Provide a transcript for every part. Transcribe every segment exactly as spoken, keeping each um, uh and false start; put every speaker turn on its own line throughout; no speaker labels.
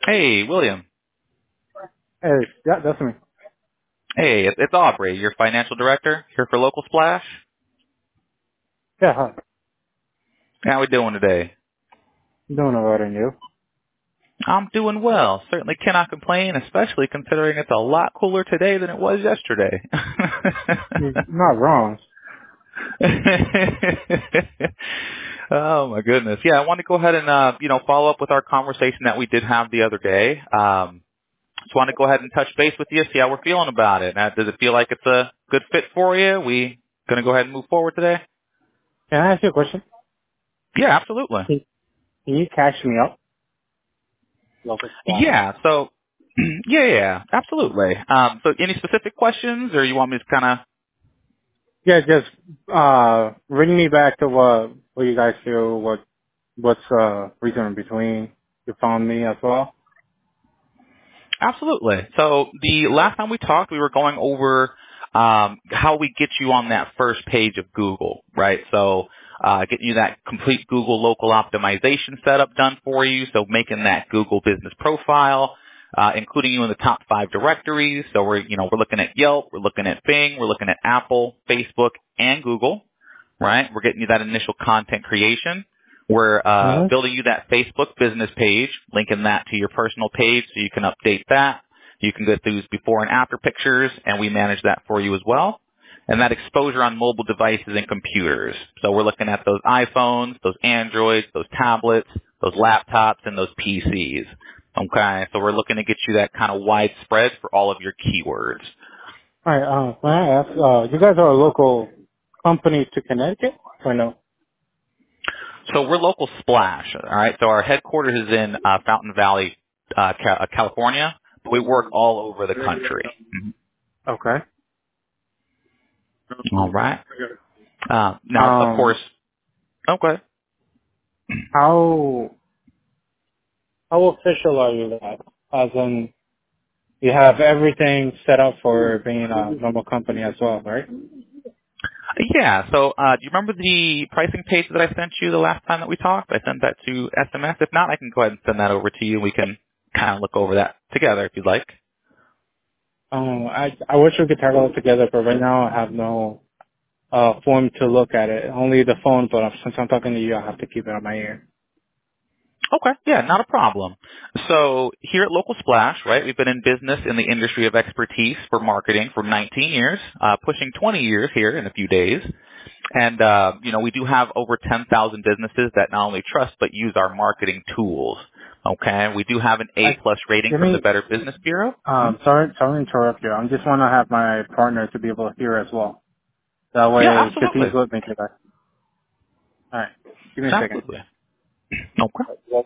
Hey, William.
Hey, yeah, that's me.
Hey, it's it's Aubrey, your financial director here for Local Splash.
Yeah, hi.
How we doing today?
Doing alright, and you?
I'm doing well. Certainly cannot complain, especially considering it's a lot cooler today than it was yesterday.
You're not wrong.
Oh my goodness. Yeah, I want to go ahead and uh, you know, follow up with our conversation that we did have the other day. Um just want to go ahead and touch base with you, see how we're feeling about it. Now, does it feel like it's a good fit for you? We gonna go ahead and move forward today?
Can I ask you a question?
Yeah, absolutely.
Can can you catch me up? Local spot.
Yeah. So, yeah, yeah, absolutely. Um, so, any specific questions, or you want me to kind of?
Yeah, just uh, bring me back to what what you guys feel. What what's uh reason in between you found me as well?
Absolutely. So, the last time we talked, we were going over um, how we get you on that first page of Google, right? So, uh, getting you that complete Google local optimization setup done for you. So, making that Google business profile. Uh, including you in the top five directories. So we're, you know, we're looking at Yelp, we're looking at Bing, we're looking at Apple, Facebook, and Google. Right? We're getting you that initial content creation. We're uh,
Mm-hmm.
building you that Facebook business page, linking that to your personal page so you can update that. You can go through before and after pictures, and we manage that for you as well. And that exposure on mobile devices and computers. So we're looking at those iPhones, those Androids, those tablets, those laptops, and those P Cs. Okay, so we're looking to get you that kind of widespread for all of your keywords.
All right. Uh, can I ask? Uh, you guys are a local company to Connecticut, or no?
So we're local Splash, all right? So our headquarters is in uh, Fountain Valley, uh, Ca- uh, California, but we work all over the country. Mhm.
Okay.
All right. Uh, now, of
Um,
course, okay.
how how official are you guys? As in, you have everything set up for being a normal company as well, right?
Yeah, so uh, do you remember the pricing page that I sent you the last time that we talked? I sent that to S M S. If not, I can go ahead and send that over to you. We can kind of look over that together if you'd like.
Um, I I wish we could take it all together, but right now I have no uh form to look at it. Only the phone, but since I'm talking to you, I have to keep it on my ear.
Okay, yeah, not a problem. So here at Local Splash, right, we've been in business in the industry of expertise for marketing for nineteen years, uh, pushing twenty years here in a few days. And, uh, you know, we do have over ten thousand businesses that not only trust but use our marketing tools. Okay, we do have an
I
A-plus rating
give
from the
me.
Better Business Bureau. Hmm?
Um, sorry, sorry to interrupt you. I just want to have my partner to be able to hear as well. That
Yeah,
way, because he's
absolutely.
with me today. All right, give me a second.
Absolutely. Okay.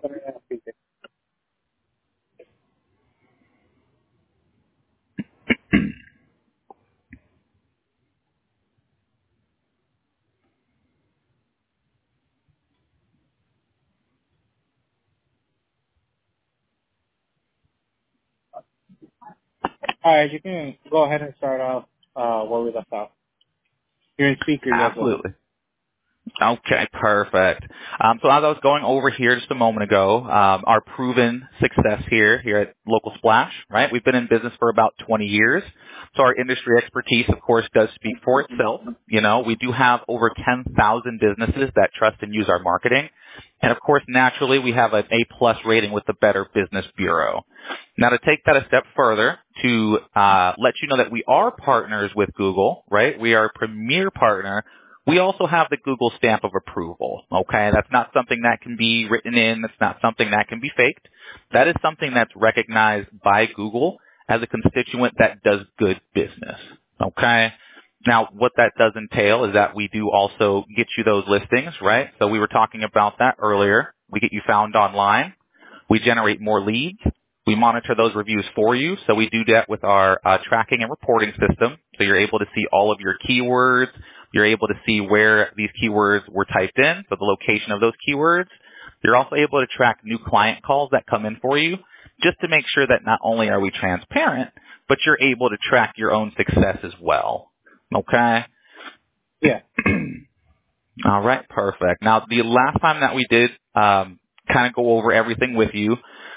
All right, you can go ahead and start off uh where we left off. You're in speakers as well.
Absolutely. Okay, perfect. Um, so as I was going over here just a moment ago, um, our proven success here, here at Local Splash, right? We've been in business for about twenty years. So our industry expertise, of course, does speak for itself. You know, we do have over ten thousand businesses that trust and use our marketing. And of course, naturally, we have an A-plus rating with the Better Business Bureau. Now, to take that a step further, to uh, let you know that we are partners with Google, right? We are a premier partner. We also have the Google stamp of approval, okay? That's not something that can be written in. That's not something that can be faked. That is something that's recognized by Google as a constituent that does good business, okay? Now, what that does entail is that we do also get you those listings, right? So we were talking about that earlier. We get you found online. We generate more leads. We monitor those reviews for you. So we do that with our uh, tracking and reporting system. So you're able to see all of your keywords. You're able to see where these keywords were typed in, so the location of those keywords. You're also able to track new client calls that come in for you, just to make sure that not only are we transparent, but you're able to track your own success as well. Okay?
Yeah.
All right, perfect. Now, the last time that we did um, kind of go over everything with you,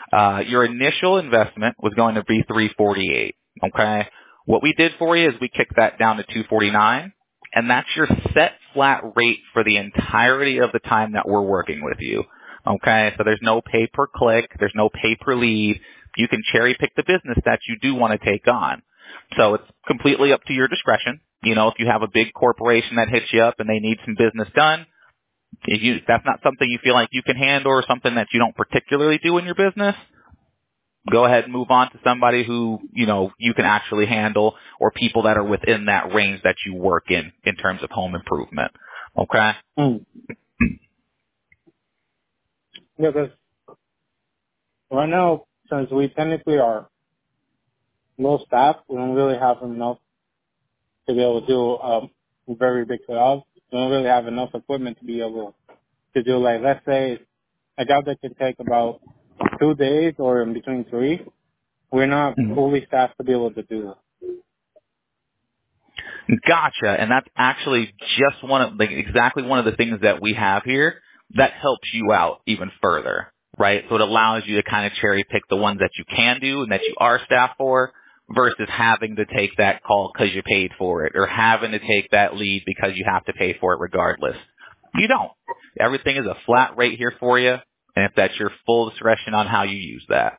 Uh, your initial investment was going to be three forty-eight. Okay. What we did for you is we kicked that down to two forty-nine, and that's your set flat rate for the entirety of the time that we're working with you. Okay. So there's no pay per click. There's no pay per lead. You can cherry pick the business that you do want to take on. So it's completely up to your discretion. You know, if you have a big corporation that hits you up and they need some business done, if you, if that's not something you feel like you can handle or something that you don't particularly do in your business, go ahead and move on to somebody who, you know, you can actually handle, or people that are within that range that you work in, in terms of home improvement. Okay?
Mm. Yeah, because right now, since we technically are low staff, we don't really have enough to be able to do um, a very big job. We don't really have enough equipment to be able to do, like, let's say, a job that could take about two days or in between three. We're not
Mhm.
fully staffed to be able to do that.
Gotcha. And that's actually just one of, like, exactly one of the things that we have here that helps you out even further, right? So it allows you to kind of cherry pick the ones that you can do and that you are staffed for versus having to take that call because you paid for it, or having to take that lead because you have to pay for it regardless. You don't. Everything is a flat rate here for you, and if that's your full discretion on how you use that.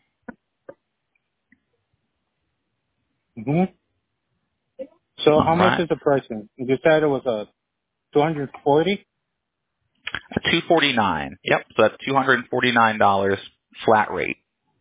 hmm So
All
how much
right.
is the pricing? You said it was a two hundred forty.
two forty-nine. Yep. So that's two hundred forty-nine dollars flat rate.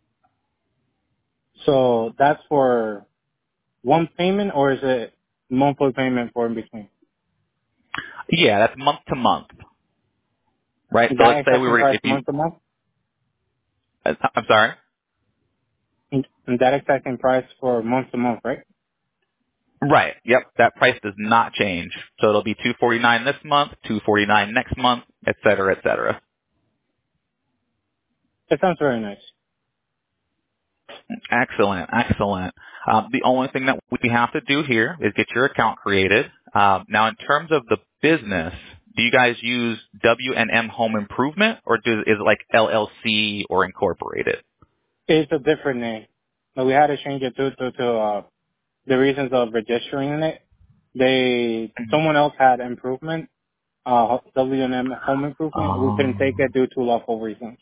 So that's for one payment, or is it monthly payment for in between?
Yeah, that's month to month, right? So
That
let's say we
exacting
were,
price
if you,
month to month?
uh, I'm sorry.
And that exacting price for month to month, right?
Right. Yep. That price does not change. So it'll be two forty-nine this month, two forty-nine next month, et cetera, et cetera.
That sounds very nice.
Excellent. Excellent. Um, the only thing that we have to do here is get your account created. Um, now, in terms of the business, do you guys use W and M Home Improvement, or do, is it like L L C or incorporated?
It's a different name. But we had to change it to, to, to uh, the reasons of registering in it. They, someone else had improvement, uh, W and M home improvement. We couldn't take
Um,
it due to lawful reasons.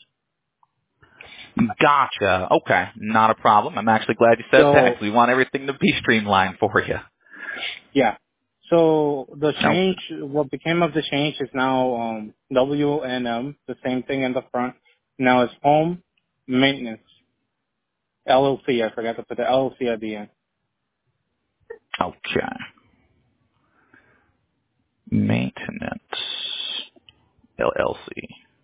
Gotcha. Okay. Not a problem. I'm actually glad you said that, 'cause
So,
we want everything to be streamlined for you.
yeah. So the
Okay.
change, what became of the change is now um, W and M, the same thing in the front. Now it's home maintenance, L L C. I forgot to put the L L C at the end.
Okay. Maintenance L L C.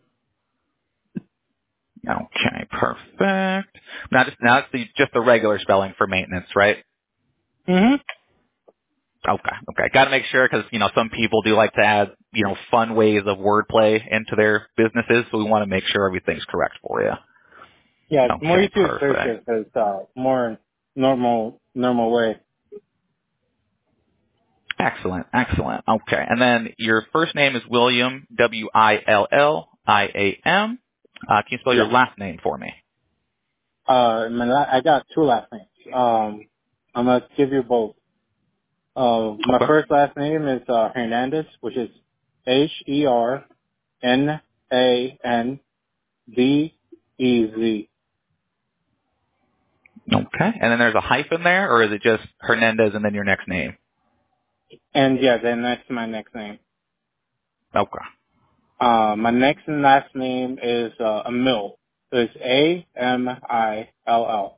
Okay. Perfect. Now, just now it's the, just the regular spelling for maintenance, right?
Mm-hmm.
Okay. Okay. Got to make sure, because you know some people do like to add you know fun ways of wordplay into their businesses, so we want to make sure everything's correct for you.
Yeah, it's more
Okay.
easy to search
Perfect.
it because uh, more normal normal way.
Excellent, excellent. Okay, and then your first name is William, W I L L I A M. Uh, can you spell your
Yeah.
last name for me?
Uh, my la- I got two last names. Um, I'm gonna give you both. Uh, my
Okay.
first last name is uh, Hernandez, which is H E R N A N D E Z.
Okay, and then there's a hyphen there, or is it just Hernandez and then your next name?
And yeah, then that's my next name.
Okay.
Uh, my next and last name is uh, Amil. So it's A M I L L.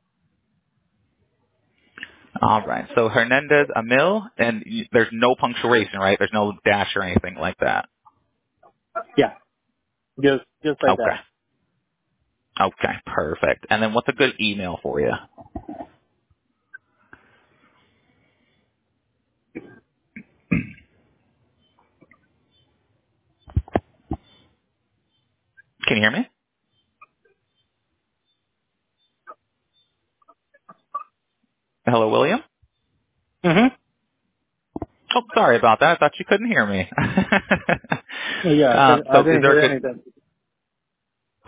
All right. So Hernandez Emil, and y- there's no punctuation, right? There's no dash or anything like that.
Yeah, just just like
Okay.
that.
Okay. Perfect. And then what's a good email for you? Can you hear me? Hello, William?
Mhm.
Oh, sorry about that. I thought you couldn't hear me.
Yeah, I
um,
couldn't- I
so is
didn't
there a
hear
good,
anything.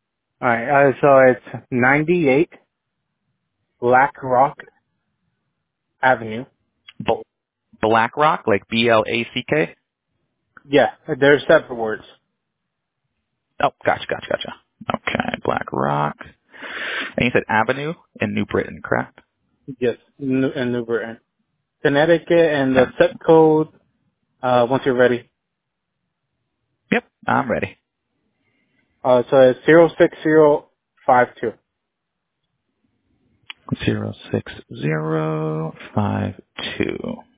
All right. Uh, so it's ninety-eight Black Rock Avenue.
B- Black Rock, like B L A C K?
Yeah, they're separate words.
Oh, gotcha, gotcha, gotcha. Okay, Black Rock. And you said Avenue in New Britain, correct?
Yes, New, in New Britain, Connecticut, and the
Okay.
zip code. Uh, once you're ready.
Yep, I'm ready.
Uh, so it's zero six zero five two.
Zero six zero five two.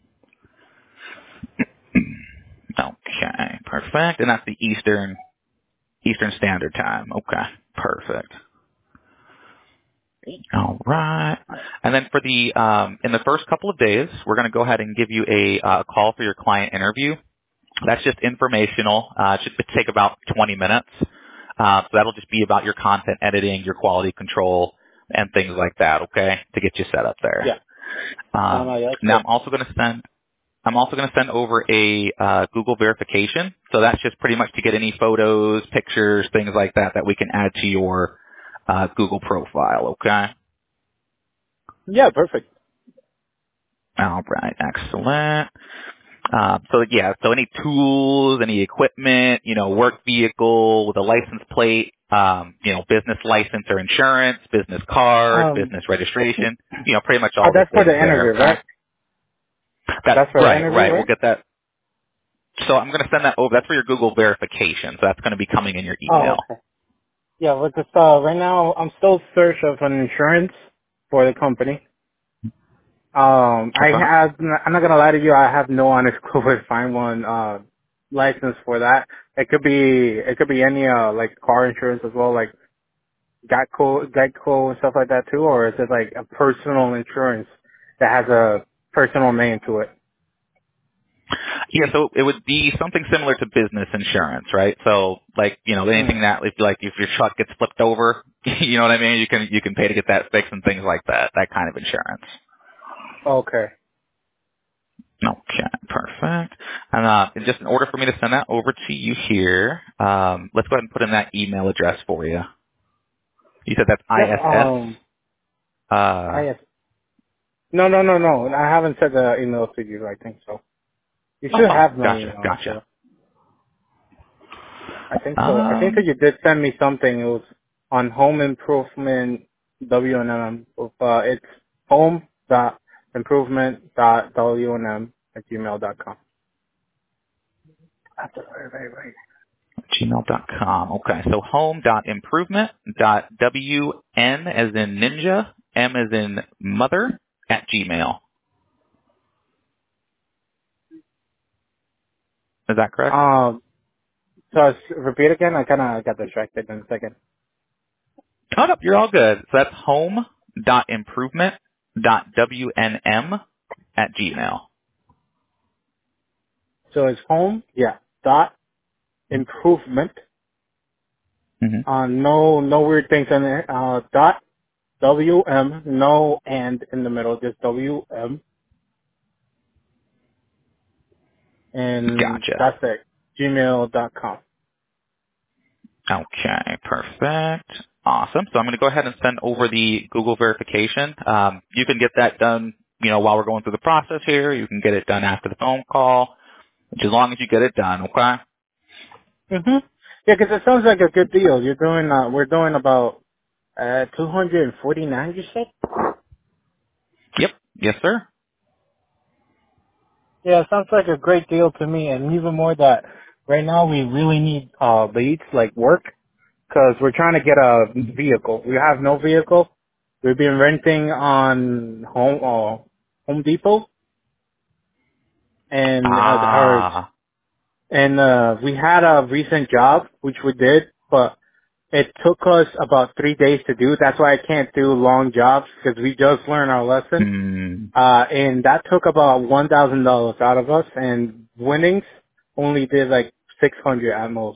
Okay, perfect. And that's the Eastern Eastern Standard Time. Okay, perfect. All right. And then for the um, in the first couple of days, we're going to go ahead and give you a uh, call for your client interview. That's just informational. Uh, it should take about twenty minutes. Uh, so that'll just be about your content editing, your quality control, and things like that. Okay, to get you set up there.
Yeah. No,
Um,
no, yeah, that's
now
good.
I'm also going to send I'm also going to send over a uh, Google verification. So that's just pretty much to get any photos, pictures, things like that that we can add to your uh, Google profile. Okay.
Yeah, perfect.
All right. Excellent. Uh, so yeah, so any tools, any equipment, you know, work vehicle with a license plate, um, you know, business license or insurance, business card,
Um,
business registration, you know, pretty much
oh,
all the
that's for the
things there.
interview,
Okay.
right?
That's
That's for the
right,
interview,
right. We'll
right?
get that. So I'm going to send that over. That's for your Google verification. So that's going to be coming in your
Oh,
email.
okay. Yeah, with this, uh, right now, I'm still search of an insurance for the company. Um, I
Okay.
have, I'm not gonna lie to you, I have no honest clue where to find one, uh, license for that. It could be, it could be any, uh, like car insurance as well, like Geico, Geico and stuff like that too, or is it like a personal insurance that has a personal name to it?
Yeah, so it would be something similar to business insurance, right? So like, you know,
Mm.
anything that if like if your truck gets flipped over, you know what I mean? You can you can pay to get that fixed and things like that. That kind of insurance.
Okay.
Okay, perfect. And uh, just in order for me to send that over to you here, um, let's go ahead and put in that email address for you. You said that's
Yep,
I S S.
um, I
Uh,
have, no, no, no, no, I haven't sent the email to you, I think so. You
oh,
should
oh,
have my
gotcha,
email, so.
gotcha.
I think so. I think that
Um,
you did send me something. It was on home improvement W and M. Uh, it's home dot improvement dot W and M at gmail dot com. That's right, right, right.
gmail dot com. Okay, so home dot improvement dot W N as in ninja, M as in mother at Gmail. Is that correct?
Um, so s- repeat again. I kind of got distracted in a second.
Oh no, you're all good. So that's home dot improvement dot W N M at Gmail.
So it's home, yeah, dot improvement.
Mm-hmm.
Uh, no, no weird things in there. Uh, dot W M, no and in the middle, just W M, and
Gotcha.
that's it. Gmail dot com.
Okay, perfect. Awesome. So I'm going to go ahead and send over the Google verification. Um, you can get that done, you know, while we're going through the process here. You can get it done after the phone call, as long as you get it done, okay?
Mhm. Yeah, 'cause it sounds like a good deal. You're doing. Uh, we're doing about uh two hundred and forty nine. You said.
Yep. Yes, sir.
Yeah, it sounds like a great deal to me, and even more that right now we really need uh leads like work because we're trying to get a vehicle. We have no vehicle. We've been renting on home uh, Home Depot, and uh, our
Ah.
and uh we had a recent job which we did, but it took us about three days to do. That's why I can't do long jobs because we just learned our lesson.
Hmm.
Uh, and that took about one thousand dollars out of us, and winnings only did like six hundred at most.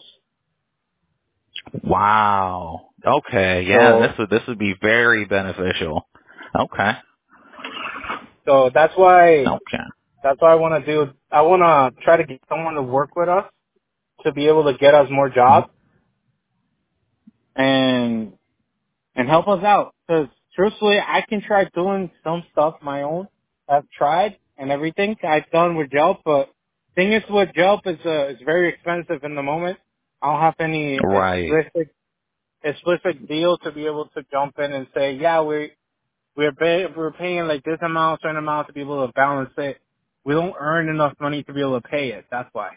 Wow. Okay. Yeah. This
So,
would this would be very beneficial. Okay.
so that's why,
Okay.
that's why I want to do, I want to try to get someone to work with us to be able to get us more
Mhm.
jobs. And and help us out. Because truthfully, I can try doing some stuff my own. I've tried and everything I've done with Jelp, but thing is with Jelp is uh, it's very expensive in the moment. I don't have any
Right.
explicit explicit deal to be able to jump in and say, yeah, we we're pay, we're paying like this amount, certain amount to be able to balance it. We don't earn enough money to be able to pay it. That's why.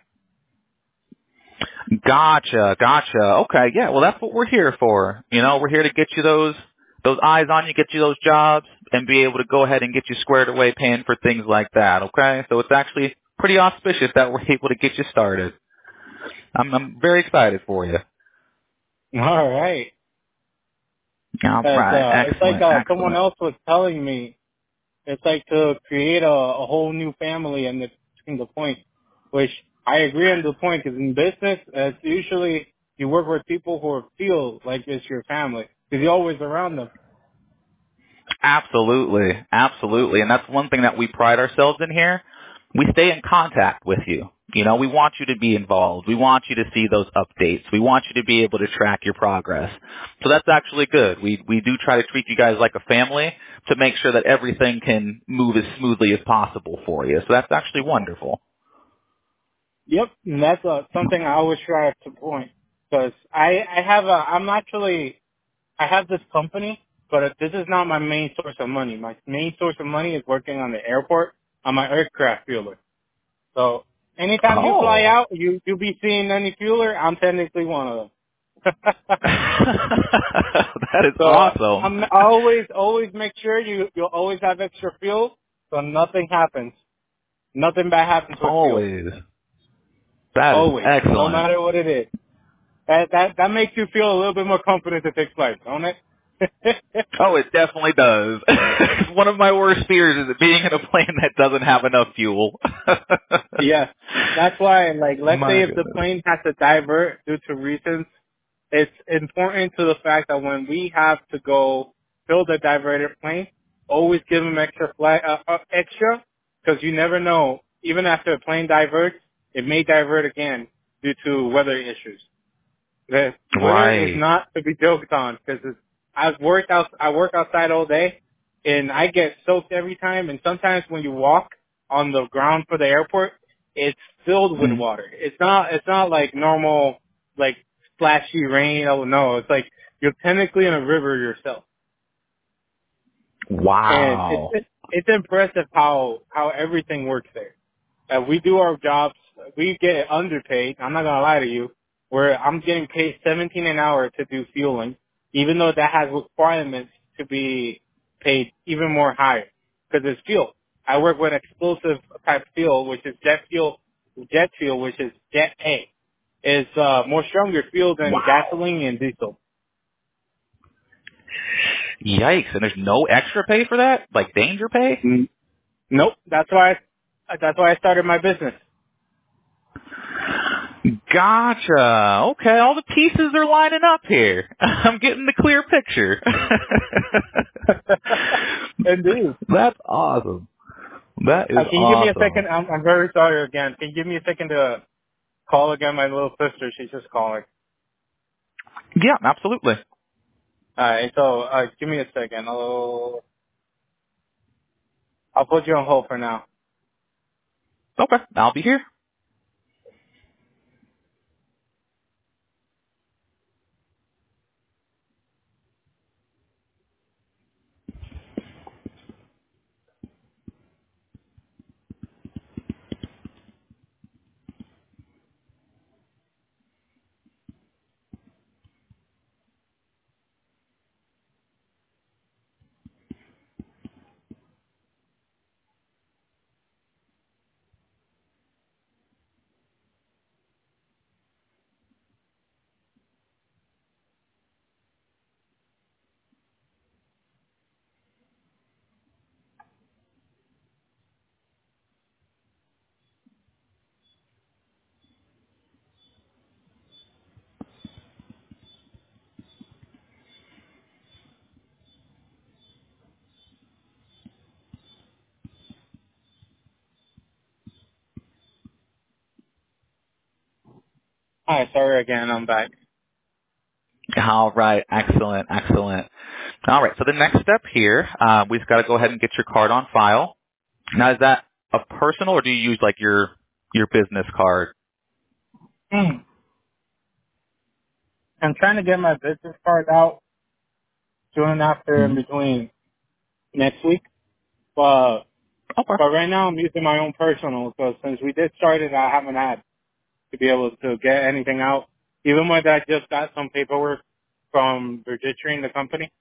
Gotcha, gotcha. Okay, yeah, well that's what we're here for. You know, we're here to get you those those eyes on you, get you those jobs, and be able to go ahead and get you squared away paying for things like that, okay? So it's actually pretty auspicious that we're able to get you started. I'm I'm very excited for you.
All right.
All
As
right,
uh, it's like
excellent,
uh, someone
excellent.
else was telling me, it's like to create a, a whole new family and the, in the point, which I agree on the point because in business, it's usually you work with people who feel like it's your family because you're always around them.
Absolutely, absolutely. And that's one thing that we pride ourselves in here. We stay in contact with you. You know, we want you to be involved. We want you to see those updates. We want you to be able to track your progress. So that's actually good. We we do try to treat you guys like a family to make sure that everything can move as smoothly as possible for you. So that's actually wonderful.
Yep, and that's uh, something I always strive to point because I I have a I'm actually I have this company, but this is not my main source of money. My main source of money is working on the airport on my aircraft fueler. So anytime you fly
Oh.
out, you you be seeing any fueler. I'm technically one of them.
That is
So
awesome.
I'm I always always make sure you you'll always have extra fuel, so nothing happens. Nothing bad happens with fuel.
Always. That is
Always, no
excellent.
matter what it is. That that that makes you feel a little bit more confident to take flight, don't it?
Oh, it definitely does. One of my worst fears is being in a plane that doesn't have enough fuel.
Yes. That's why, like, let's say
My
if the
goodness.
plane has to divert due to reasons, it's important to the fact that when we have to go fill the diverted plane, always give them extra flight, uh, uh, extra, because you never know. Even after a plane diverts, it may divert again due to weather issues. The weather is
Right.
not to be joked on because I've worked out. I work outside all day, and I get soaked every time. And sometimes when you walk on the ground for the airport, it's filled with
Mm.
water. It's not. It's not like normal, like splashy rain. Oh no, it's like you're technically in a river yourself. And it's
Wow.
it's, it's impressive how how everything works there. Uh, we do our jobs. We get underpaid. I'm not gonna lie to you. Where I'm getting paid seventeen an hour to do fueling, even though that has requirements to be paid even more higher because it's fuel. I work with explosive type fuel, which is jet fuel. Jet fuel, which is Jet A, is uh, more stronger fuel than
Wow.
gasoline and diesel.
Yikes. And there's no extra pay for that? Like danger pay?
Mm, nope. That's why. I, that's why I started my business.
Gotcha. Okay, all the pieces are lining up here. I'm getting the clear picture.
Indeed.
That's awesome. That is
Uh, can you give me a
awesome.
second? I'm, I'm very sorry again. Can you give me a second to call again my little sister? She's just calling.
Yeah, absolutely.
Alright, so uh, give me a second. I'll, I'll put you on hold for now.
Okay, I'll be here.
Alright, sorry again. I'm back.
All right, excellent, excellent. All right. So the next step here, uh, we've got to go ahead and get your card on file. Now, is that a personal, or do you use like your your business card?
Hmm. I'm trying to get my business card out soon after in
Mhm.
between next week. But
Okay.
but right now I'm using my own personal. So since we did start it, I haven't had to be able to get anything out. Even when I just got some paperwork from registering the company.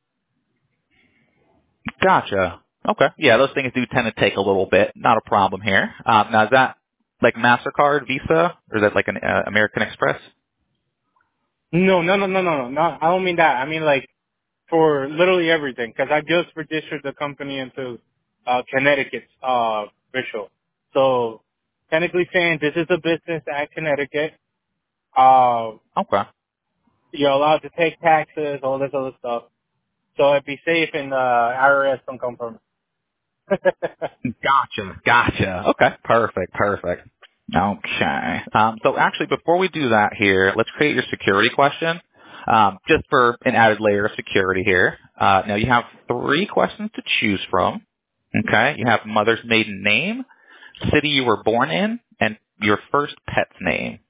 Gotcha. Okay. Yeah, those things do tend to take a little bit. Not a problem here. Um, now, is that like MasterCard, Visa, or is that like an uh, American Express?
No, no, no, no, no, no. Not, I don't mean that. I mean like for literally everything. Because I just registered the company into uh, Connecticut's uh, official. So technically saying this is a business at Connecticut. Uh,
Okay.
you're allowed to take taxes, all this other stuff. So it'd be safe and uh, I R S don't come from it.
Gotcha. Gotcha. Okay. Perfect. Perfect. Okay. Um, so actually, before we do that here, let's create your security question, um, just for an added layer of security here. Uh, now you have three questions to choose from. Okay. You have mother's maiden name, city you were born in, and your first pet's name.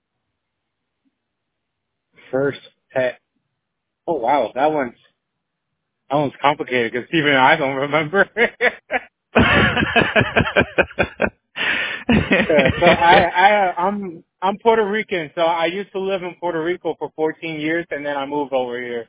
First pet. Oh wow, that one's that one's complicated because even I don't remember. Yeah, so I, I, I'm, I'm Puerto Rican. So I used to live in Puerto Rico for fourteen years, and then I moved over here.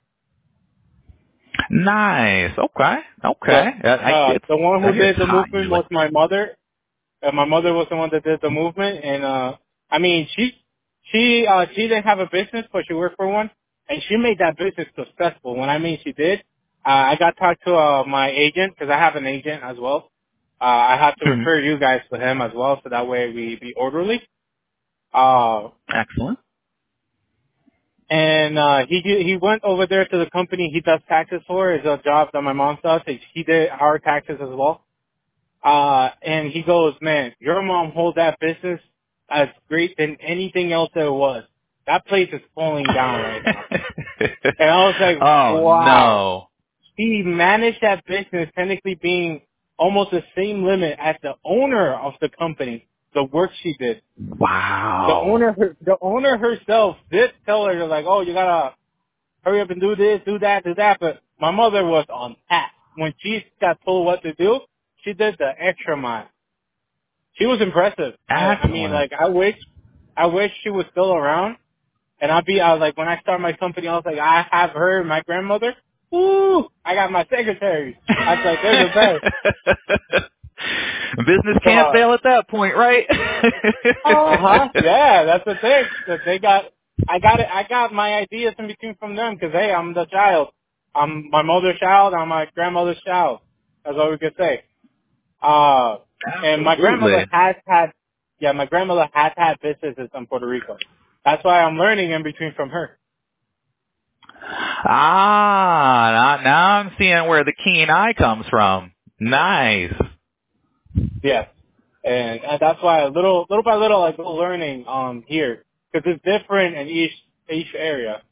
Nice. Okay.
So,
Okay. Uh, I,
uh,
it's
the one
I
who
hear it's
did the
hot
movement
usually.
was my mother. And my mother was the one that did the movement. And uh, I mean, she, she, uh, she didn't have a business, but she worked for one, and she made that business successful. When I mean she did, uh, I got talked to uh, my agent because I have an agent as well. Uh, I have to
Mhm.
refer you guys to him as well, so that way we be orderly. Uh,
Excellent.
and uh he he went over there to the company he does taxes for. It's a job that my mom does. He did our taxes as well. Uh and he goes, man, your mom holds that business as great than anything else there was. That place is falling down right now. And I was like,
Oh
wow.
no.
He managed that business technically being almost the same limit as the owner of the company, the work she did. The
Wow.
owner, her, the owner herself did tell her, like, oh, you gotta hurry up and do this, do that, do that. But my mother was on task. When she got told what to do, she did the extra mile. She was impressive. I, I mean,
Excellent.
like, I wish, I wish she was still around. And I'd be, I was like, when I started my company, I was like, I have her, my grandmother. Woo! I got my secretaries. I was like, they're the best.
Business can't
Uh
fail at that point, right?
huh. Yeah, that's the thing. That they got, I got it. I got my ideas in between from them because hey, I'm the child. I'm my mother's child. I'm my grandmother's child. That's all we could say. Uh, and my grandmother
Absolutely.
has had, yeah, my grandmother has had businesses in Puerto Rico. That's why I'm learning in between from her.
Ah, now, now I'm seeing where the keen eye comes from. Nice.
Yes. And, and that's why little, little by little I go learning, um, here. Cause it's different in each, each area.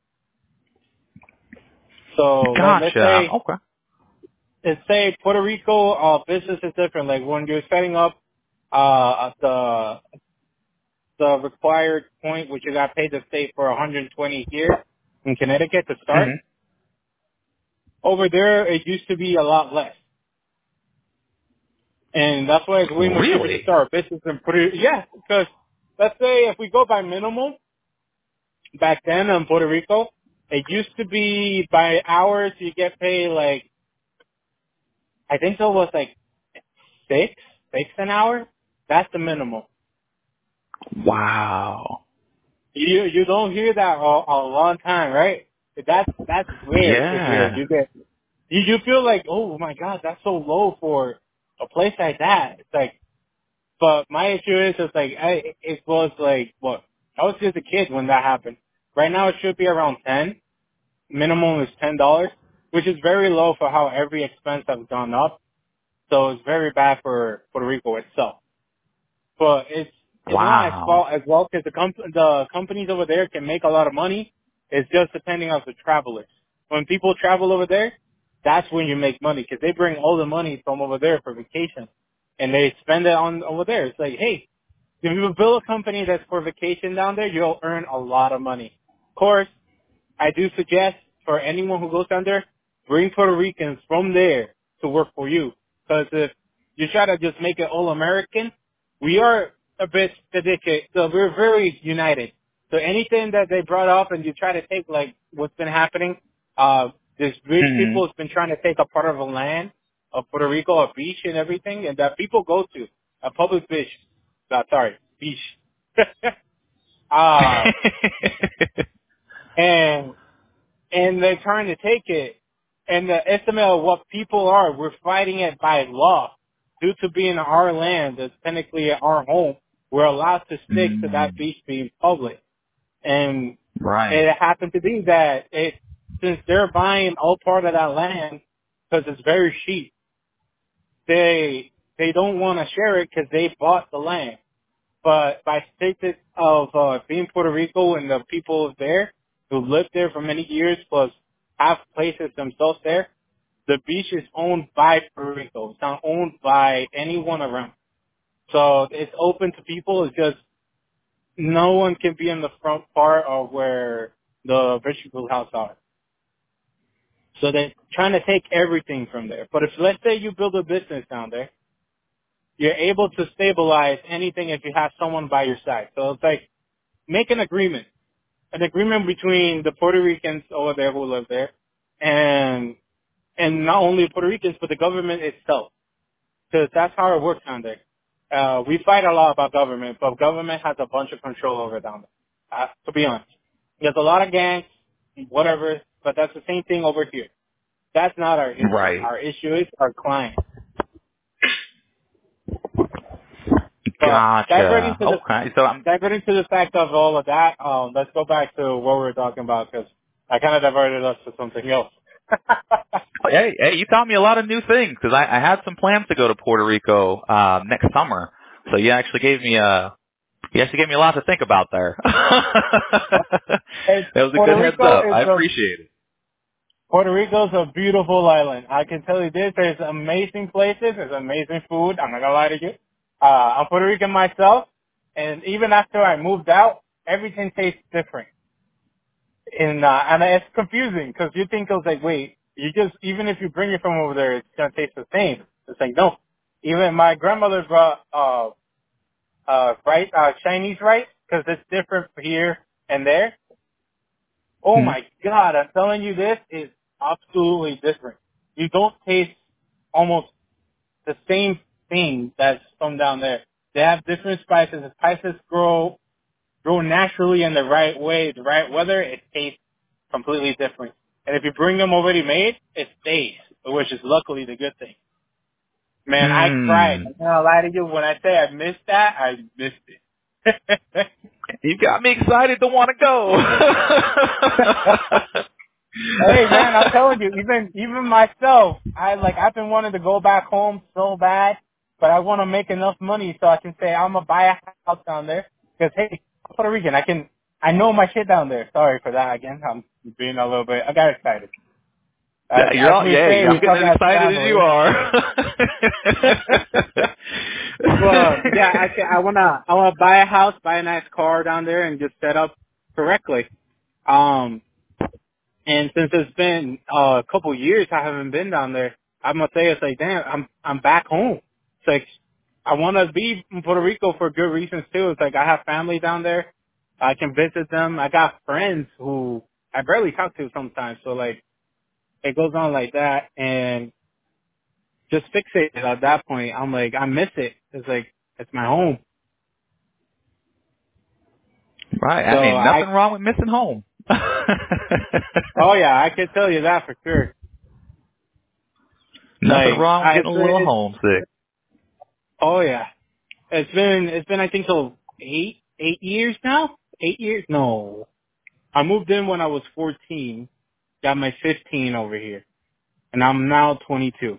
So let, let's
Gotcha.
say,
Okay.
let's say Puerto Rico, uh, business is different. Like when you're setting up, uh, the, the required point, which you got paid the state for one hundred twenty here in Connecticut to start.
hmm
Over there, it used to be a lot less. And that's why it's way more cheaper to
Really?
start a business than Puerto Rico. Yeah, because let's say if we go by minimum, back then in Puerto Rico, it used to be by hours you get paid like, I think it was like six, six an hour. That's the minimum.
Wow.
You you don't hear that a, a long time, right? That's that's rare to hear.
Yeah.
You get you you feel like, oh my god, that's so low for a place like that. It's like, but my issue is it's like I it was like what I was just a kid when that happened. Right now it should be around ten. Minimum is ten dollars, which is very low for how every expense has gone up. So it's very bad for Puerto Rico itself. But it's it's not as
Wow.
well as well because the comp- the companies over there can make a lot of money. It's just depending on the travelers. When people travel over there, that's when you make money because they bring all the money from over there for vacation and they spend it on over there. It's like, hey, if you build a company that's for vacation down there, you'll earn a lot of money. Of course, I do suggest for anyone who goes down there, bring Puerto Ricans from there to work for you. Because if you try to just make it all American, we are a bit dedicated. So we're very united. So anything that they brought up and you try to take, like what's been happening, uh, this rich
Mhm.
people has been trying to take a part of the land of Puerto Rico, a beach and everything, and that people go to, a public beach. Uh, sorry, beach. uh, and and they're trying to take it. And the estimate of what people are, we're fighting it by law. Due to being our land, that's technically our home, we're allowed to stick to that
Mm.
beach being public. And
Right.
it happened to be that it, since they're buying all part of that land, because it's very cheap, they, they don't want to share it because they bought the land. But by state of uh, being Puerto Rico and the people there who lived there for many years plus have places themselves there, the beach is owned by Puerto Rico. It's not owned by anyone around. So it's open to people. It's just no one can be in the front part of where the vegetable house are. So they're trying to take everything from there. But if let's say you build a business down there, you're able to stabilize anything if you have someone by your side. So it's like make an agreement, an agreement between the Puerto Ricans over there who live there, and and not only Puerto Ricans but the government itself, because that's how it works down there. Uh, we fight a lot about government, but government has a bunch of control over down there. Uh, to be honest, there's a lot of gangs, whatever, but that's the same thing over here. That's not our issue.
Right.
Our issue is our client. But diverting
Gotcha.
to the
Okay. So I'm.
diverting to the fact of all of that, um, let's go back to what we were talking about because I kind of diverted us to something else.
Hey, hey, you taught me a lot of new things because I, I had some plans to go to Puerto Rico uh, next summer. So you actually gave me a you actually gave me a lot to think about there. That
It's,
was a
Puerto
good heads
Rico
up.
is
I
a
appreciate it.
Puerto Rico's a beautiful island. I can tell you this: there's amazing places, there's amazing food. I'm not gonna lie to you. Uh, I'm Puerto Rican myself, and even after I moved out, everything tastes different. And uh, and it's confusing because you think it was like, wait, you just even if you bring it from over there, it's gonna taste the same. It's like no. Even my grandmother brought uh uh rice, uh Chinese rice, because it's different here and there. Oh
Hmm.
my God, I'm telling you, this is absolutely different. You don't taste almost the same thing that's from down there. They have different spices. The spices grow grow naturally in the right way, the right weather. It tastes completely different. And if you bring them already made, it stays, which is luckily the good thing. Man, I cried.
Hmm.
I'm not gonna lie to you. When I say I missed that, I missed it.
You got me excited to want to go.
Hey man, I'm telling you, even even myself, I like I've been wanting to go back home so bad, but I want to make enough money so I can say I'm gonna buy a house down there. Because hey, I'm Puerto Rican, I can I know my shit down there. Sorry for that again. I'm being a little bit. I got excited. As
Yeah, you're
as
all,
we
yeah,
say, we
I'm getting
talk
as
as
excited as you
family.
are.
Well, yeah, I can, I wanna I wanna buy a house, buy a nice car down there, and just set up correctly. Um. And since it's been uh, a couple years, I haven't been down there. I'm gonna say it's like, damn, I'm I'm back home. It's like I want to be in Puerto Rico for good reasons too. It's like I have family down there. I can visit them. I got friends who I barely talk to sometimes. So like it goes on like that, and just fixated at that point. I'm like, I miss it. It's like it's my home.
Right.
So
I mean,
I,
nothing wrong with missing home.
oh yeah, I can tell you that for sure.
Nothing
Like
wrong with
I,
getting a little
it's,
homesick.
oh yeah. It's been it's been I think so eight eight years now. Eight years? No, I moved in when I was fourteen. Got my fifteen over here, and I'm now twenty-two.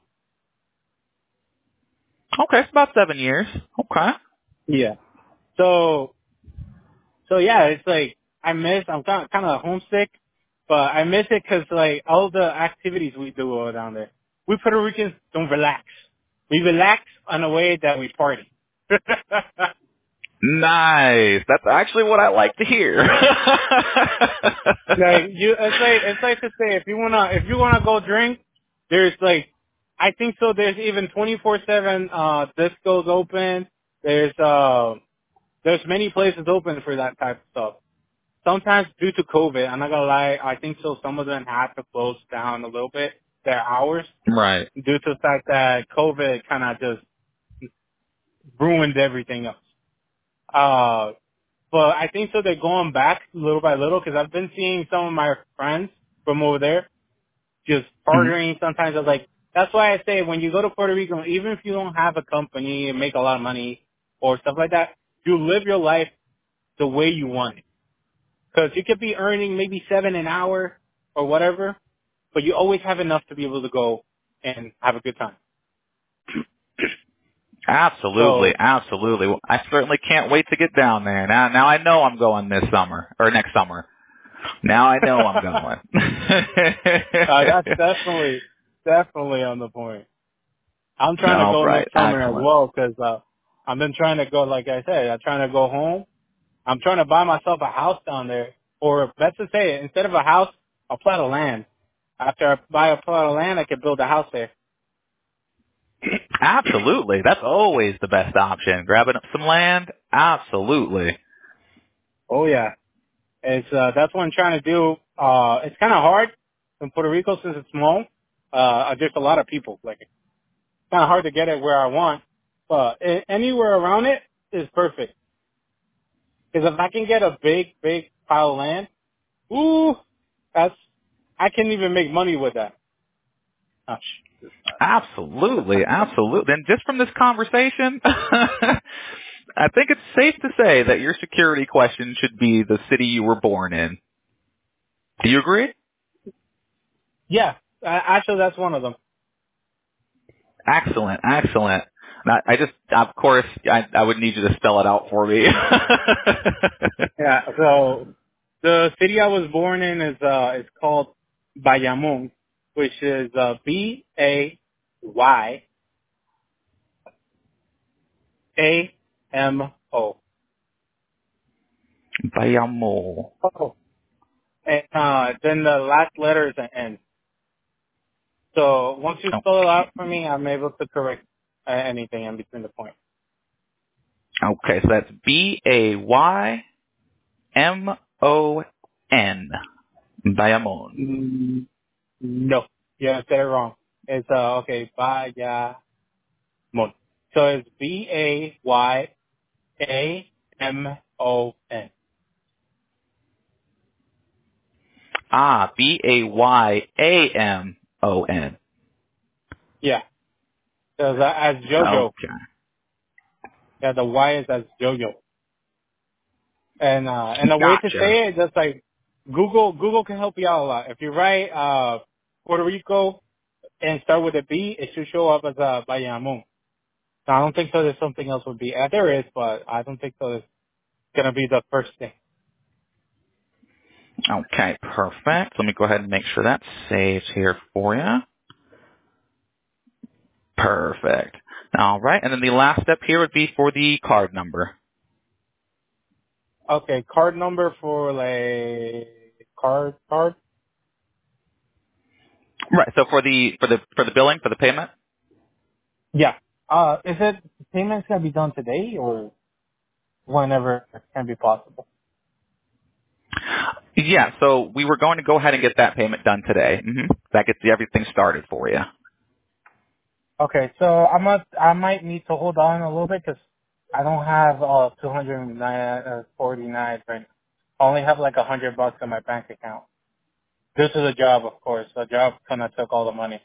Okay, it's about seven years. Okay.
Yeah. So so yeah, it's like I miss. I'm kind of kind of homesick. but I miss it because like all the activities we do down there. We Puerto Ricans don't relax. We relax in a way that we party.
Nice. That's actually what I like to hear.
Like you, it's like it's like to say if you wanna if you wanna go drink, there's like I think so. There's even twenty-four seven uh discos open. There's uh there's many places open for that type of stuff. Sometimes due to COVID, I'm not gonna lie, I think so. Some of them had to close down a little bit their hours
Right.
due to the fact that COVID kind of just ruined everything else. Uh, but I think so. They're going back little by little because I've been seeing some of my friends from over there just
Mhm.
partnering. Sometimes I was like, that's why I say when you go to Puerto Rico, even if you don't have a company and make a lot of money or stuff like that, you live your life the way you want it. Because you could be earning maybe seven an hour or whatever, but you always have enough to be able to go and have a good time.
Absolutely,
So,
absolutely. Well, I certainly can't wait to get down there. Now, now I know I'm going this summer or next summer. Now I know I'm going.
uh, that's definitely, definitely on the point. I'm trying to
All
go
right,
next summer as
excellent.
well because uh, I've been trying to go, like I said, I'm trying to go home. I'm trying to buy myself a house down there, or let's just say, instead of a house, a plot of land. After I buy a plot of land, I can build a house there.
Absolutely, that's always the best option. Grabbing up some land, absolutely.
Oh yeah, it's uh, that's what I'm trying to do. Uh, it's kind of hard in Puerto Rico since it's small. Uh, there's a lot of people. Like it's kind of hard to get it where I want, but a- anywhere around it is perfect. Because if I can get a big, big pile of land, ooh, that's I can't even make money with that. Oh, sh-
Absolutely, absolutely. And just from this conversation, I think it's safe to say that your security question should be the city you were born in. Do you agree?
Yeah, a- actually, that's one of them.
Excellent, excellent. Now, I just, of course, I, I would need you to spell it out for me.
Yeah. So the city I was born in is uh is called Bayamon, which is uh B A Y A M O.
Bayamo.
Oh. And uh then the last letter is an N. So once you
Oh,
spell it out for me, I'm able to correct uh, anything in between the points.
okay, so that's B A Y M O N. Bayamon.
Mm, no, yeah, I said it wrong. It's uh okay, Bayamon. So it's B A Y A M O N.
Ah, B A Y A M O N.
Yeah. So that as JoJo.
Okay.
Yeah, the Y is as JoJo. And uh and the way to
Gotcha.
say it, just like Google Google can help you out a lot. If you write uh Puerto Rico and start with a B, it should show up as a Bayamon. So I don't think so there's something else would be. Uh, there is, but I don't think so it's gonna be the first thing.
Okay, perfect. Let me go ahead and make sure that's saved here for you. Perfect. All right, and then the last step here would be for the card number.
Okay, card number for like card card?
Right. So for the for the for the billing for the payment.
Yeah. Uh is it payments gonna be done today or whenever it can be possible?
Yeah. So we were going to go ahead and get that payment done today. hmm That gets everything started for you.
Okay, so I must, I might need to hold on a little bit because I don't have uh two hundred forty-nine right now. I only have like a hundred bucks in my bank account. This is a job, of course. The job kind of took all the money.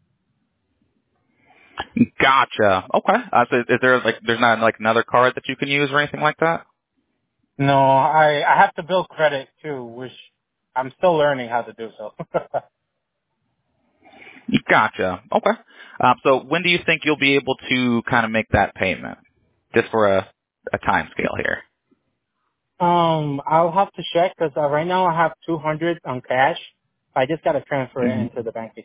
Gotcha. Okay. Uh, so is there like there's not like another card that you can use or anything like that?
No, I I have to build credit too, which I'm still learning how to do so.
Gotcha. Okay. Um, so when do you think you'll be able to kind of make that payment? Just for a, a time scale here.
Um, I'll have to check because uh, right now I have two hundred on cash. I just got to transfer it
hmm
into the bank.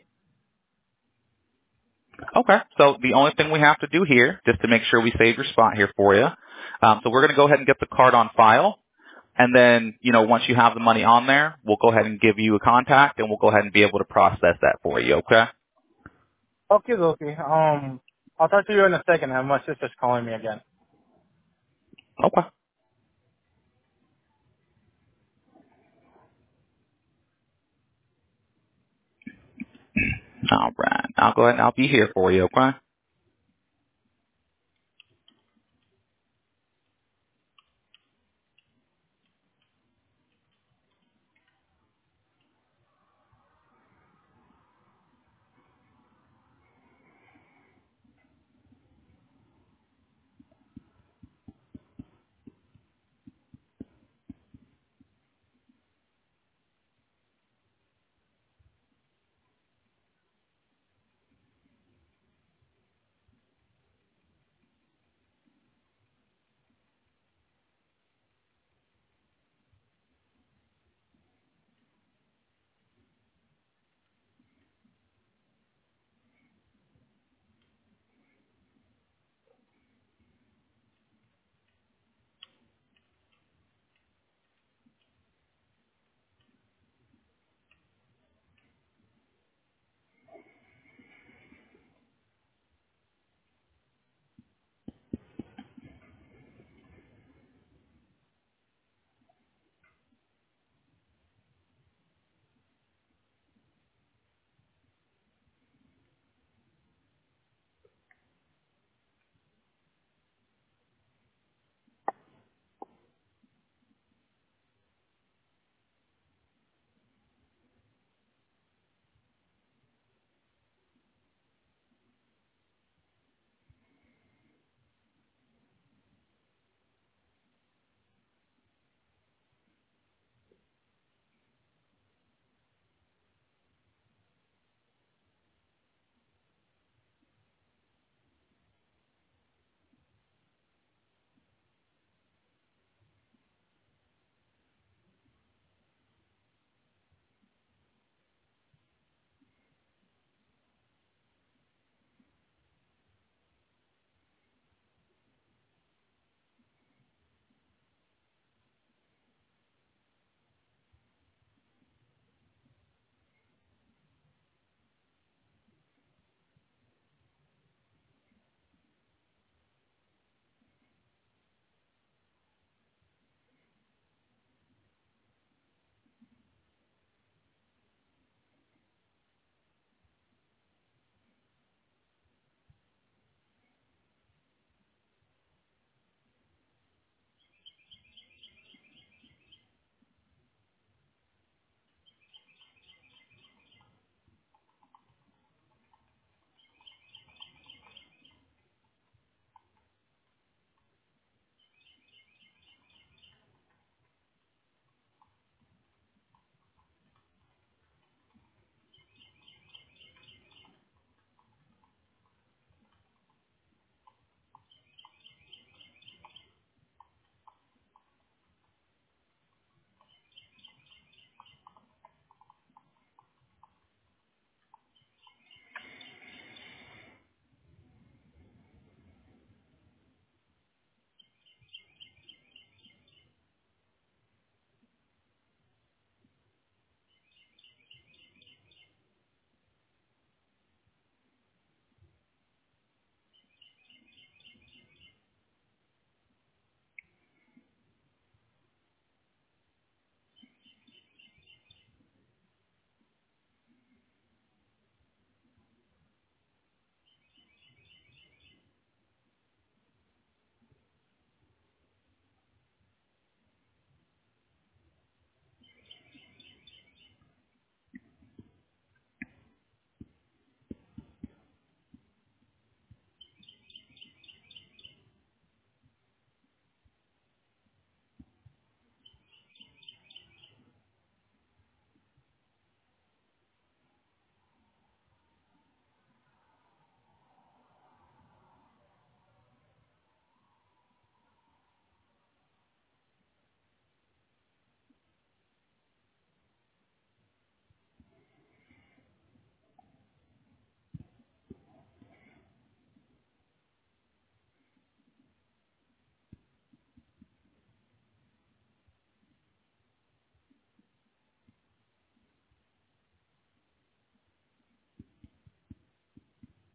Okay. So the only thing we have to do here, just to make sure we save your spot here for you, um, so we're going to go ahead and get the card on file. And then, you know, once you have the money on there, we'll go ahead and give you a contact and we'll go ahead and be able to process that for you, okay?
Okay, okay. Um, I'll talk to you in a second. And my sister's calling me again.
Okay. All right. I'll go ahead and I'll be here for you, okay?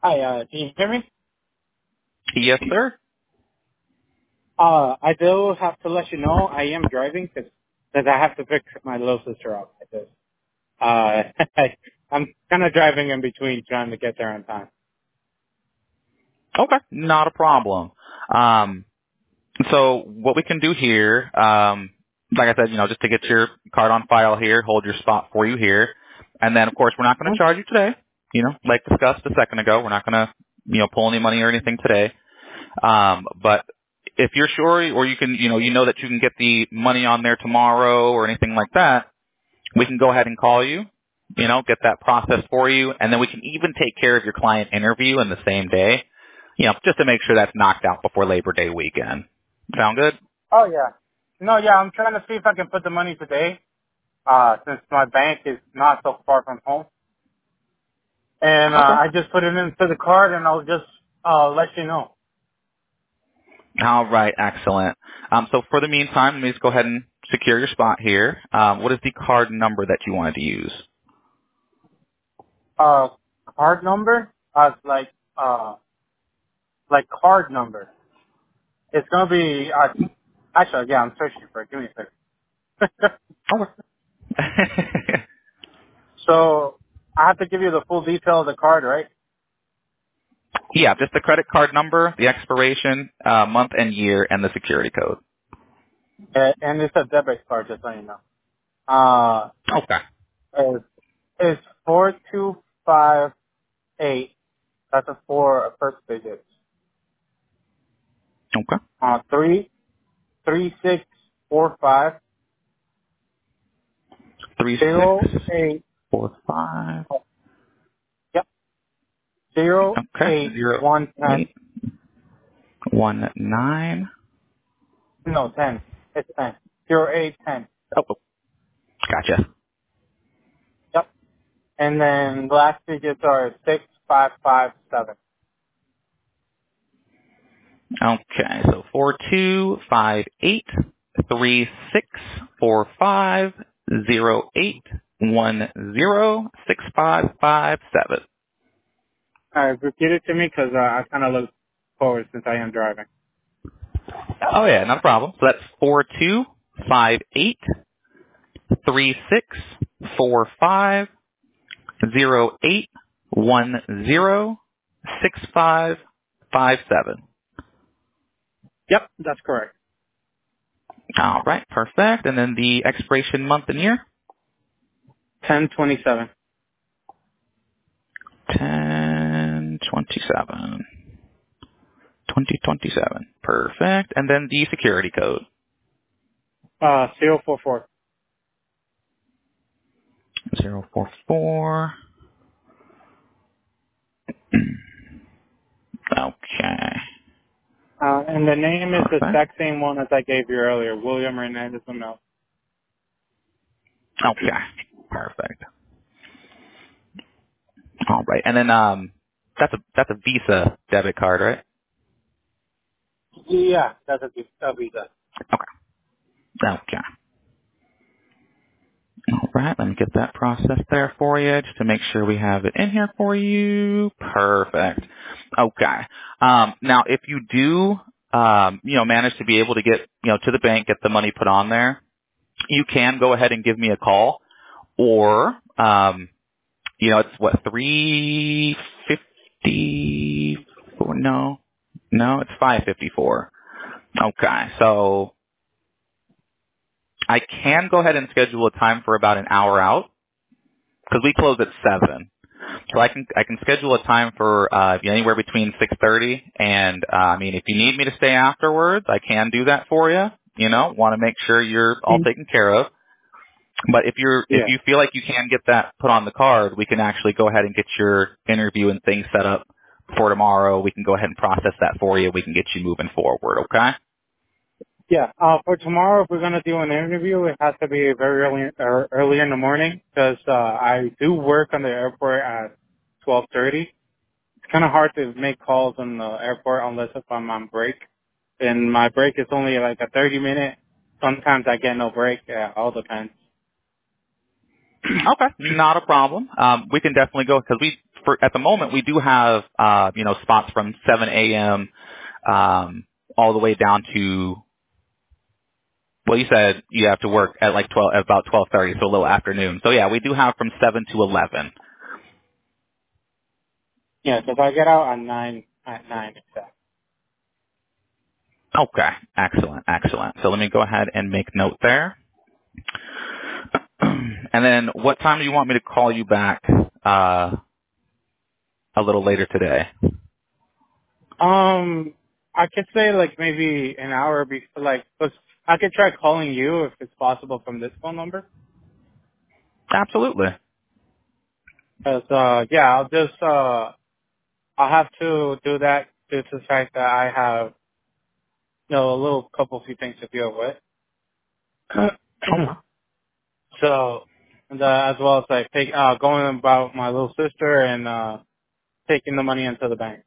Hi, uh, can you hear me?
Yes, sir.
Uh, I do have to let you know I am driving because I have to pick my little sister up. Because, uh, I'm kind of driving in between trying to get there on time.
Okay, not a problem. Um, so what we can do here, um, like I said, you know, just to get your card on file here, hold your spot for you here, and then of course we're not going to charge you today. You know, like discussed a second ago, we're not going to, you know, pull any money or anything today. Um, but if you're sure, or you can, you know, you know that you can get the money on there tomorrow or anything like that, we can go ahead and call you, you know, get that process for you, and then we can even take care of your client interview in the same day, you know, just to make sure that's knocked out before Labor Day weekend. Sound good?
Oh, yeah. No, yeah, I'm trying to see if I can put the money today, uh, since my bank is not so far from home. And, uh,
Okay.
I just put it into the card and I'll just, uh, let you know.
All right, excellent. Um, so for the meantime, let me just go ahead and secure your spot here. Um, what is the card number that you wanted to use?
Uh, card number? Uh, like, uh, like card number. It's gonna be, uh, actually, yeah, I'm searching for it. Give me a second.
Okay.
So, I have to give you the full detail of the card, right?
Yeah, just the credit card number, the expiration, uh, month and year, and the security code.
Uh, and it's a debit card, just so you know. Uh,
Okay.
it's, it's four two five eight. That's a four first digits.
Okay.
Uh, three, three six four five,
Three
zero
six
eight,
four five.
yep, zero
Okay.
eight
Zero
one ten.
eight one nine.
No, ten. It's ten. Zero eight ten.
Oh, gotcha.
Yep. And then the last digits are six five five seven.
Okay, so four two five eight three six four five zero eight one zero six five five seven.
All right, repeat it to me because uh, I kind of look forward since I am driving.
Oh yeah, not a problem. So that's four two five eight three six four five zero eight one zero six five five seven.
Yep, that's correct.
All right, perfect. And then the expiration month and year?
ten twenty-seven.
ten twenty-seven. twenty twenty-seven. Perfect. And then the security code.
Uh, zero four four.
zero four four. Okay.
Uh, and the name is the
Perfect.
exact same one as I gave you earlier, William Hernandez Amel.
Okay. Perfect. All right. And then um that's a that's a Visa debit card, right?
Yeah, that's a, a visa.
Okay. Okay. All right, let me get that process there for you just to make sure we have it in here for you. Perfect. Okay. Um, now, if you do, um, you know, manage to be able to get, you know, to the bank, get the money put on there, you can go ahead and give me a call, or, um, you know, it's what three fifty four? No, no, it's five fifty four. Okay, so I can go ahead and schedule a time for about an hour out because we close at seven. So I can I can schedule a time for uh, anywhere between six thirty and uh, I mean if you need me to stay afterwards, I can do that for you. You know, want to make sure you're all taken care of. But if you're if
Yeah.
you feel like you can get that put on the card, we can actually go ahead and get your interview and things set up for tomorrow. We can go ahead and process that for you. We can get you moving forward. Okay.
Yeah. Uh, for tomorrow, if we're gonna do an interview, it has to be very early, er, early in the morning 'cause uh, I do work on the airport at twelve thirty. It's kind of hard to make calls on the airport unless if I'm on break, and my break is only like a thirty minute. Sometimes I get no break. Yeah, all depends.
Okay, not a problem. Um, we can definitely go because we for at the moment we do have uh, you know spots from seven a.m. Um, all the way down to. Well, you said you have to work at like twelve, at about twelve thirty, so a little afternoon. So yeah, we do have from seven to eleven.
Yeah, so if I get out at nine, at nine, exactly.
Okay, excellent, excellent. So let me go ahead and make note there. And then, what time do you want me to call you back? Uh, a little later today.
Um, I could say like maybe an hour before, like, cause I could try calling you if it's possible from this phone number.
Absolutely.
Cause, uh, yeah, I'll just, uh, I'll have to do that due to the fact that I have, you know, a little couple few things to deal with. So, and, uh, as well as like take, uh, going about my little sister and, uh, taking the money into the bank.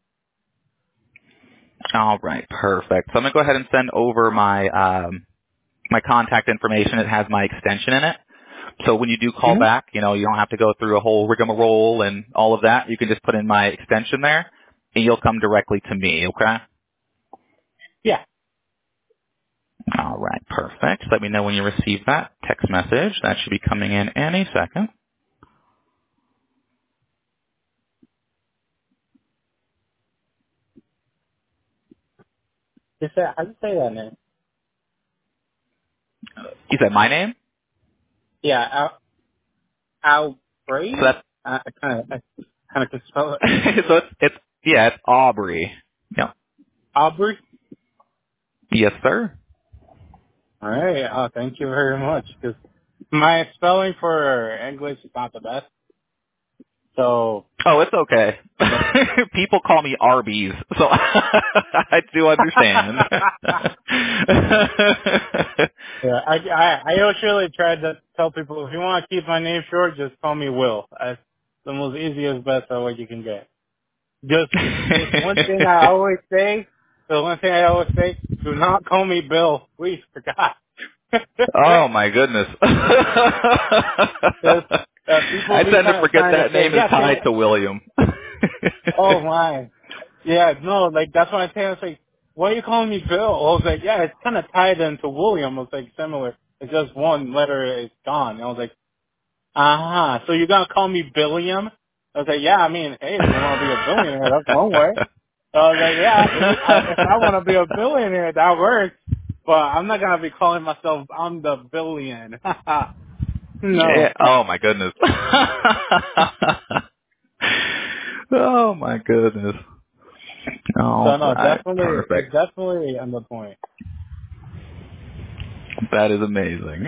All right, perfect. So I'm gonna go ahead and send over my um, my contact information. It has my extension in it. So when you do call
Mm-hmm.
back, you know, you don't have to go through a whole rigmarole and all of that. You can just put in my extension there, and you'll come directly to me. Okay.
Yeah.
All right, perfect. Let me know when you receive that text message. That should be coming in any second.
Just say, how do you say that name?
You said my name?
Yeah, Al, Al
So
Bray?
that's
I kind of, I kind of can spell it.
so it's it's yeah, it's Aubrey. Yep.
Aubrey?
Yes, sir.
All right. Oh, thank you very much. Because my spelling for English is not the best. So,
Oh, it's okay.
yeah.
People call me Arby's, so I do understand.
yeah, I, I, I usually try to tell people, if you want to keep my name short, just call me Will. That's the most easiest, best way you can get. Just, just one thing I always say, the one thing I always say, do not call me Bill. Please, for God.
Oh my goodness.
Just, uh, people
I
be
tend to
kind of
forget
trying to
that
say,
name is
yeah, can
tied
I,
to William.
oh my. Yeah, no, like that's what I say. I was like, why are you calling me Bill? I was like, yeah, it's kind of tied into William. I was like, similar. It's just one letter is gone. And I was like, uh-huh. So you're going to call me Billiam? I was like, yeah, I mean, hey, if you want to be a billionaire, that's one way. So I was like, yeah, if I, if I want to be a billionaire, that works. But I'm not going to be calling myself, I'm the billion.
Yeah.
No.
Oh my goodness. Oh my goodness.
So
All
no,
right.
definitely, it's
Perfect.
definitely on the point.
That is amazing.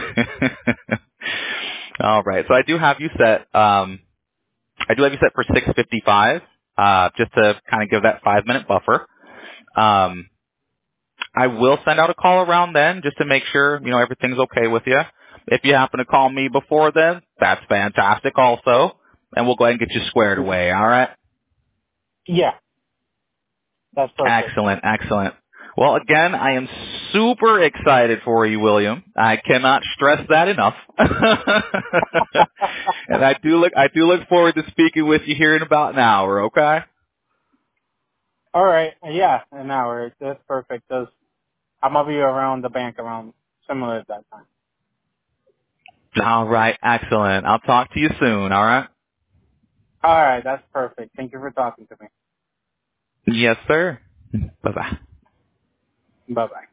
All right. So I do have you set. Um, I do have you set for six fifty-five. Uh, just to kind of give that five minute buffer. Um, I will send out a call around then just to make sure you know everything's okay with you. If you happen to call me before then, that's fantastic also, and we'll go ahead and get you squared away. All right.
Yeah, that's perfect.
Excellent, excellent. Well, again, I am super excited for you, William. I cannot stress that enough. And I do look, I do look forward to speaking with you here in about an hour. Okay.
All right. Yeah, an hour. That's perfect. That's, I'm gonna be around the bank around similar at that time.
All right, excellent. I'll talk to you soon. All right.
All right. That's perfect. Thank you for talking to me.
Yes, sir. Bye bye.
Bye bye.